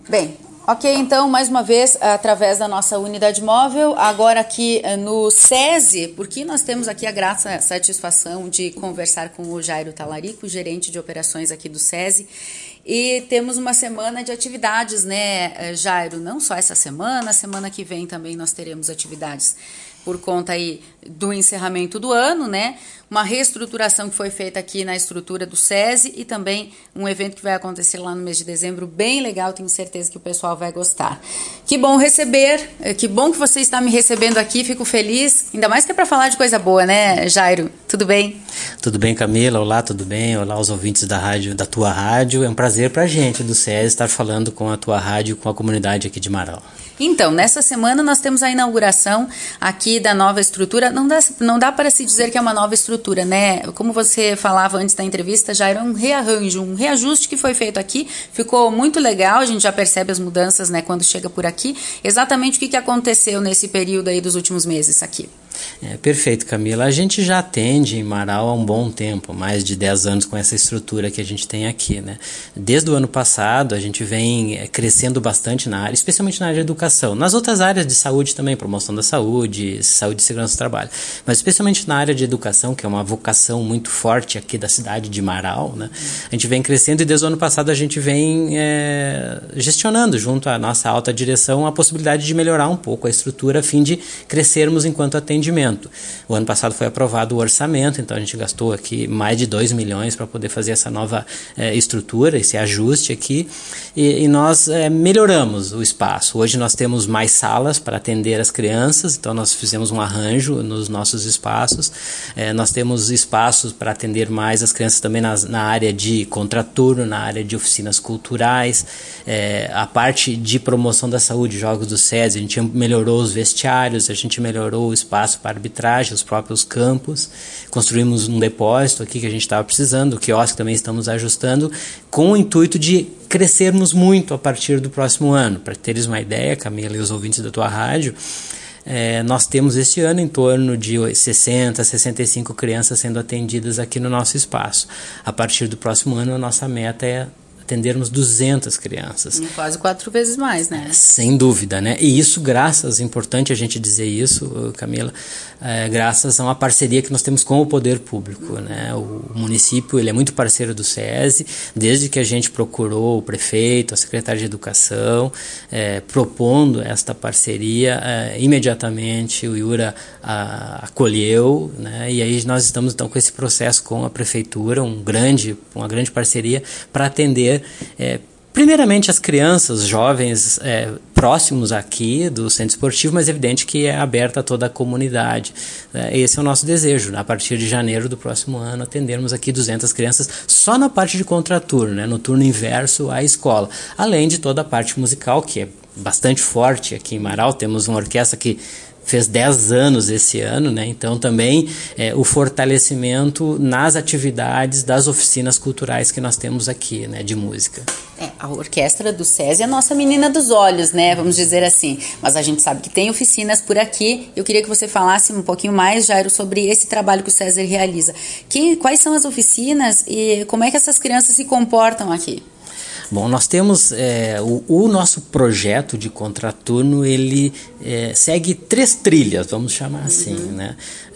Bem, ok, então, mais uma vez, através da nossa unidade móvel, agora aqui no SESI, porque nós temos aqui a grata satisfação de conversar com o Jairo Talarico, gerente de operações aqui do SESI, e temos uma semana de atividades, né, Jairo? Não só essa semana, semana que vem também nós teremos atividades por conta aí do encerramento do ano, né? Uma reestruturação que foi feita aqui na estrutura do SESI e também um evento que vai acontecer lá no mês de dezembro, bem legal, tenho certeza que o pessoal vai gostar. Que bom receber, que bom que você está me recebendo aqui, fico feliz, ainda mais que é para falar de coisa boa, né, Jairo? Tudo bem? Tudo bem, Camila? Olá, tudo bem? Olá aos ouvintes da rádio, da tua rádio. É um prazer pra gente do SESI estar falando com a tua rádio, com a comunidade aqui de Marau. Então, nessa semana nós temos a inauguração aqui da nova estrutura. Não dá para se dizer que é uma nova estrutura, né? Como você falava antes da entrevista, já era um rearranjo, um reajuste que foi feito aqui. Ficou muito legal, a gente já percebe as mudanças, né, quando chega por aqui. Exatamente o que aconteceu nesse período aí dos últimos meses aqui. Perfeito, Camila. A gente já atende em Marau há um bom tempo, mais de 10 anos com essa estrutura que a gente tem aqui, né? Desde o ano passado a gente vem crescendo bastante na área, especialmente na área de educação. Nas outras áreas de saúde também, promoção da saúde, saúde e segurança do trabalho. Mas especialmente na área de educação, que é uma vocação muito forte aqui da cidade de Marau, né? A gente vem crescendo e desde o ano passado a gente vem gestionando junto à nossa alta direção a possibilidade de melhorar um pouco a estrutura a fim de crescermos enquanto atendimento. O ano passado foi aprovado o orçamento, então a gente gastou aqui mais de 2 milhões para poder fazer essa nova estrutura, esse ajuste aqui, e nós melhoramos o espaço. Hoje nós temos mais salas para atender as crianças, então nós fizemos um arranjo nos nossos espaços, nós temos espaços para atender mais as crianças também na área de contraturno, na área de oficinas culturais, a parte de promoção da saúde, jogos do SESI, a gente melhorou os vestiários, a gente melhorou o espaço para arbitragem, os próprios campos, construímos um depósito aqui que a gente estava precisando, o quiosque também estamos ajustando, com o intuito de crescermos muito a partir do próximo ano. Para teres uma ideia, Camila e os ouvintes da tua rádio, nós temos este ano em torno de 60, 65 crianças sendo atendidas aqui no nosso espaço. A partir do próximo ano, a nossa meta é atendermos 200 crianças. Quase 4 vezes mais, né? Sem dúvida, né? E isso graças, é importante a gente dizer isso, Camila, graças a uma parceria que nós temos com o poder público, né? O município, ele é muito parceiro do SESI, desde que a gente procurou o prefeito, a secretária de Educação, propondo esta parceria, imediatamente o IURA acolheu, né? E aí nós estamos então com esse processo com a prefeitura, uma grande parceria para atender primeiramente as crianças, jovens próximos aqui do centro esportivo, mas é evidente que é aberta a toda a comunidade. Esse é o nosso desejo, a partir de janeiro do próximo ano, atendermos aqui 200 crianças só na parte de contraturno, né, no turno inverso à escola, além de toda a parte musical, que é bastante forte aqui em Marau. Temos uma orquestra que fez 10 anos esse ano, né? Então também o fortalecimento nas atividades das oficinas culturais que nós temos aqui, né, de música. A orquestra do SESI é a nossa menina dos olhos, né, vamos dizer assim, mas a gente sabe que tem oficinas por aqui. Eu queria que você falasse um pouquinho mais, Jairo, sobre esse trabalho que o SESI realiza. Quais são as oficinas e como é que essas crianças se comportam aqui? Bom, nós temos o nosso projeto de contraturno, ele segue 3 trilhas, vamos chamar assim, né?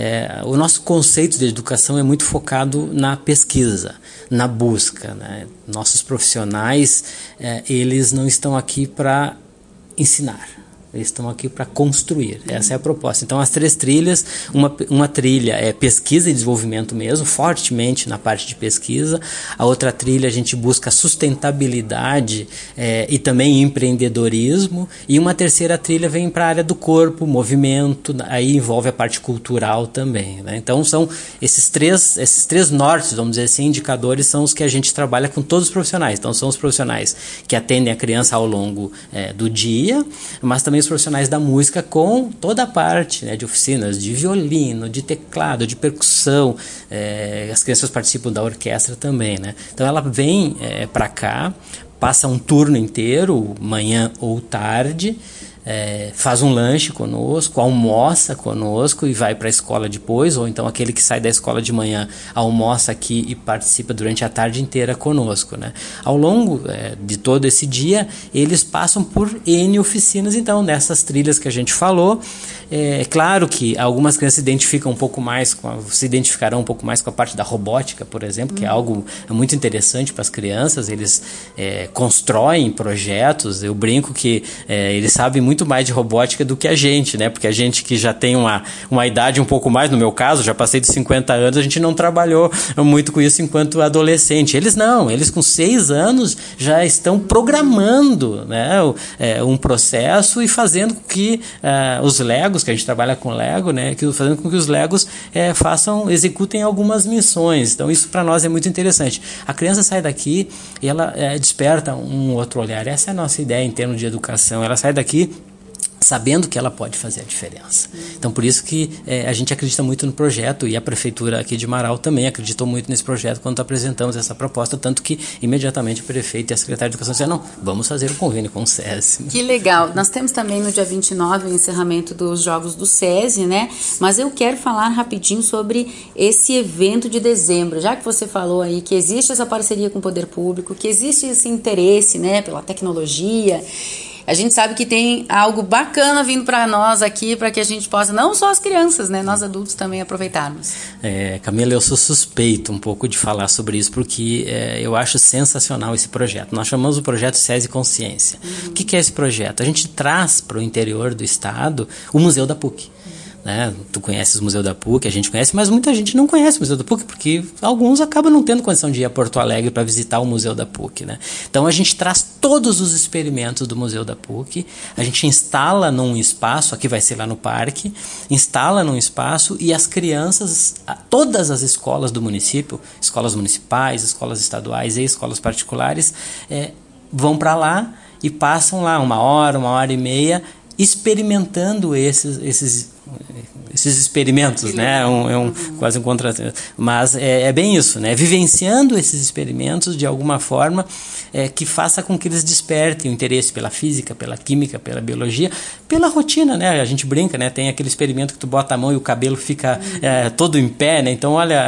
O nosso conceito de educação é muito focado na pesquisa, na busca, né? Nossos profissionais, eles não estão aqui para ensinar. Eles estão aqui para construir, essa é a proposta. Então as 3 trilhas, uma trilha é pesquisa e desenvolvimento mesmo, fortemente na parte de pesquisa. A outra trilha a gente busca sustentabilidade e também empreendedorismo. E uma terceira trilha vem para a área do corpo, movimento, aí envolve a parte cultural também, né? Então são esses três nortes, vamos dizer assim, indicadores, são os que a gente trabalha com todos os profissionais. Então são os profissionais que atendem a criança ao longo do dia, mas também os profissionais da música com toda a parte, né, de oficinas de violino, de teclado, de percussão. As crianças participam da orquestra também, né? Então ela vem para cá, passa um turno inteiro, manhã ou tarde, faz um lanche conosco, almoça conosco e vai para a escola depois, ou então aquele que sai da escola de manhã almoça aqui e participa durante a tarde inteira conosco, né? Ao longo de todo esse dia, eles passam por N oficinas, então, nessas trilhas que a gente falou. É claro que algumas crianças se identificarão um pouco mais com a parte da robótica, por exemplo, que é algo muito interessante para as crianças. Eles constroem projetos. Eu brinco que eles sabem muito mais de robótica do que a gente, né? Porque a gente que já tem uma idade um pouco mais, no meu caso, já passei de 50 anos, a gente não trabalhou muito com isso enquanto adolescente. Eles não, eles com 6 anos já estão programando, né, um processo e fazendo com que os Legos, que a gente trabalha com Lego, né, fazendo com que os Legos executem algumas missões. Então isso para nós é muito interessante. A criança sai daqui e ela desperta um outro olhar. Essa é a nossa ideia em termos de educação. Ela sai daqui sabendo que ela pode fazer a diferença. Então, por isso que a gente acredita muito no projeto, e a Prefeitura aqui de Marau também acreditou muito nesse projeto quando apresentamos essa proposta, tanto que imediatamente o prefeito e a secretária de Educação disseram, não, vamos fazer o convênio com o SESI. Que legal. Nós temos também no dia 29 o encerramento dos Jogos do SESI, né? Mas eu quero falar rapidinho sobre esse evento de dezembro, já que você falou aí que existe essa parceria com o poder público, que existe esse interesse, né, pela tecnologia. A gente sabe que tem algo bacana vindo para nós aqui, para que a gente possa, não só as crianças, né, nós adultos também aproveitarmos. Camila, eu sou suspeito um pouco de falar sobre isso, porque eu acho sensacional esse projeto. Nós chamamos o projeto SESI Consciência. O que é esse projeto? A gente traz para o interior do estado o Museu da PUC. Né? Tu conheces o Museu da PUC, a gente conhece, mas muita gente não conhece o Museu da PUC, porque alguns acabam não tendo condição de ir a Porto Alegre para visitar o Museu da PUC. Né? Então a gente traz todos os experimentos do Museu da PUC, a gente instala num espaço, aqui vai ser lá no parque, instala num espaço e as crianças, todas as escolas do município, escolas municipais, escolas estaduais e escolas particulares, vão para lá e passam lá 1 hora, 1 hora e meia, experimentando esses experimentos, né? Quase um contratempo. Mas é bem isso, né? Vivenciando esses experimentos de alguma forma que faça com que eles despertem o interesse pela física, pela química, pela biologia, pela rotina, né? A gente brinca, né? Tem aquele experimento que tu bota a mão e o cabelo fica todo em pé, né? Então, olha,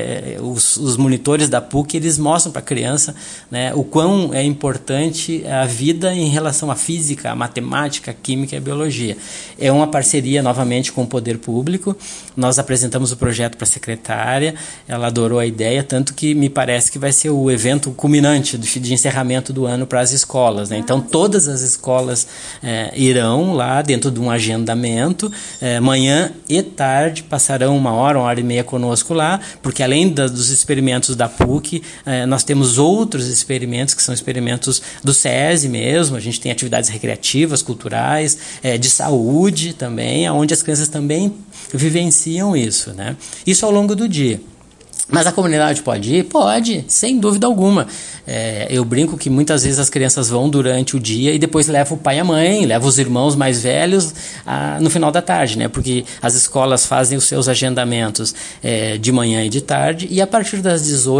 os monitores da PUC, eles mostram para a criança, né, o quão é importante a vida em relação à física, à matemática, à química e à biologia. É uma parceria, novamente, com o poder público. Nós apresentamos o projeto para a secretária, ela adorou a ideia, tanto que me parece que vai ser o evento culminante de encerramento do ano para as escolas, né? Então todas as escolas irão lá dentro de um agendamento, manhã e tarde passarão 1 hora, 1 hora e meia conosco lá, porque além dos experimentos da PUC, nós temos outros experimentos que são experimentos do SESI mesmo. A gente tem atividades recreativas, culturais, de saúde também, onde as crianças também vivenciam isso, né? Isso ao longo do dia. Mas a comunidade pode ir? Pode, sem dúvida alguma. Eu brinco que muitas vezes as crianças vão durante o dia e depois levam o pai e a mãe, levam os irmãos mais velhos no final da tarde, né? Porque as escolas fazem os seus agendamentos de manhã e de tarde, e a partir das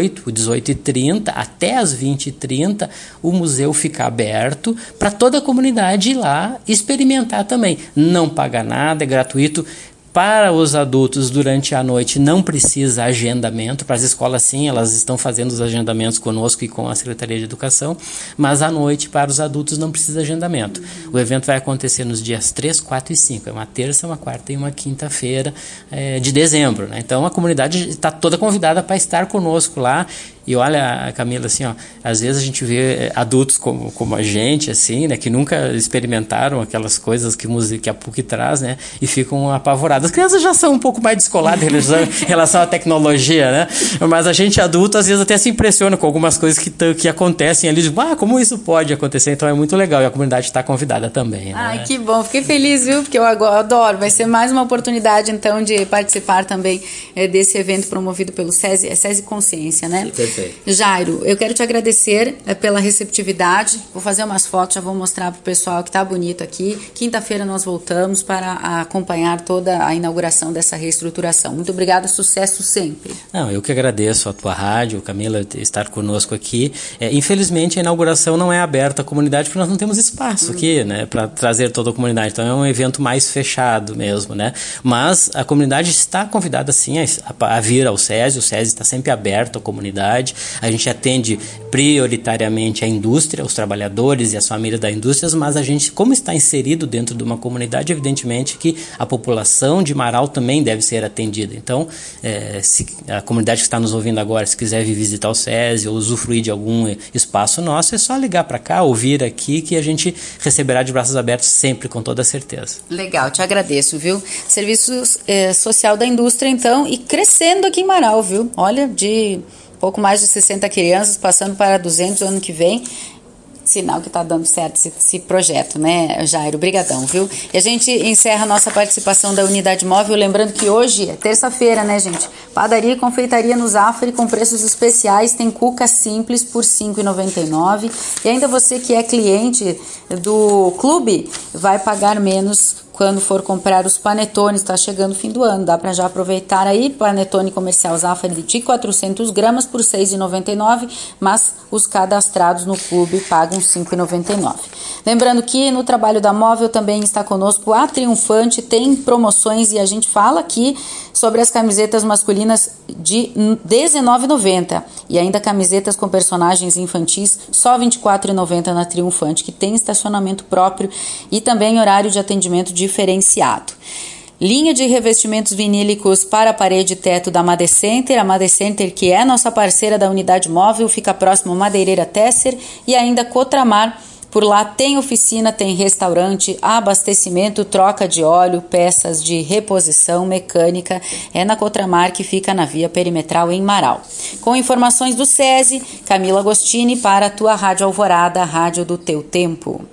18h30 até as 20h30, o museu fica aberto para toda a comunidade ir lá experimentar também. Não paga nada, é gratuito. Para os adultos, durante a noite, não precisa agendamento. Para as escolas, sim, elas estão fazendo os agendamentos conosco e com a Secretaria de Educação, mas à noite, para os adultos, não precisa agendamento. O evento vai acontecer nos dias 3, 4 e 5. É uma terça, uma quarta e uma quinta-feira de dezembro, né? Então, a comunidade está toda convidada para estar conosco lá. E olha, Camila, assim, ó, às vezes a gente vê adultos como a gente, assim, né, que nunca experimentaram aquelas coisas que a PUC traz, né, e ficam apavorados. As crianças já são um pouco mais descoladas em relação à tecnologia, né, mas a gente adulto às vezes até se impressiona com algumas coisas que acontecem ali, como isso pode acontecer? Então é muito legal, e a comunidade está convidada também, né? Ai, que bom, fiquei feliz, viu, porque eu adoro, vai ser mais uma oportunidade, então, de participar também desse evento promovido pelo SESI, SESI Consciência, né? Perfeito. Jairo, eu quero te agradecer pela receptividade. Vou fazer umas fotos, já vou mostrar para o pessoal que está bonito aqui. Quinta-feira nós voltamos para acompanhar toda a inauguração dessa reestruturação. Muito obrigada, sucesso sempre. Não, eu que agradeço a tua rádio, Camila, estar conosco aqui. Infelizmente, a inauguração não é aberta à comunidade porque nós não temos espaço aqui, né, para trazer toda a comunidade. Então é um evento mais fechado mesmo, né? Mas a comunidade está convidada sim a vir ao SESI. O SESI está sempre aberto à comunidade. A gente atende prioritariamente a indústria, os trabalhadores e as famílias da indústria, mas a gente, como está inserido dentro de uma comunidade, evidentemente que a população de Marau também deve ser atendida. Então, se a comunidade que está nos ouvindo agora, se quiser vir visitar o SESI ou usufruir de algum espaço nosso, é só ligar para cá ou vir aqui que a gente receberá de braços abertos sempre, com toda certeza. Legal, te agradeço, viu? Serviço social da indústria, então, e crescendo aqui em Marau, viu? Olha, de pouco mais de 60 crianças, passando para 200 ano que vem. Sinal que está dando certo esse projeto, né, Jairo? Brigadão, viu? E a gente encerra a nossa participação da Unidade Móvel, lembrando que hoje é terça-feira, né, gente? Padaria e confeitaria no Zafari com preços especiais, tem cuca simples por R$ 5,99. E ainda você que é cliente do clube vai pagar menos quando for comprar os panetones. Está chegando o fim do ano, dá para já aproveitar aí. Panetone comercial Zafari de 400 gramas por R$ 6,99, mas os cadastrados no clube pagam R$ 5,99. Lembrando que no trabalho da Móvel também está conosco a Triunfante, tem promoções e a gente fala aqui sobre as camisetas masculinas de R$ 19,90 e ainda camisetas com personagens infantis só R$ 24,90 na Triunfante, que tem estacionamento próprio e também horário de atendimento diferenciado. Linha de revestimentos vinílicos para a parede e teto da Madecenter. A Madecenter, que é nossa parceira da Unidade Móvel, fica próximo a Madeireira Tesser e ainda Cotramar. Por lá tem oficina, tem restaurante, abastecimento, troca de óleo, peças de reposição, mecânica. É na Cotramar, que fica na via perimetral em Marau. Com informações do SESI, Camila Agostini para a tua Rádio Alvorada, a rádio do teu tempo.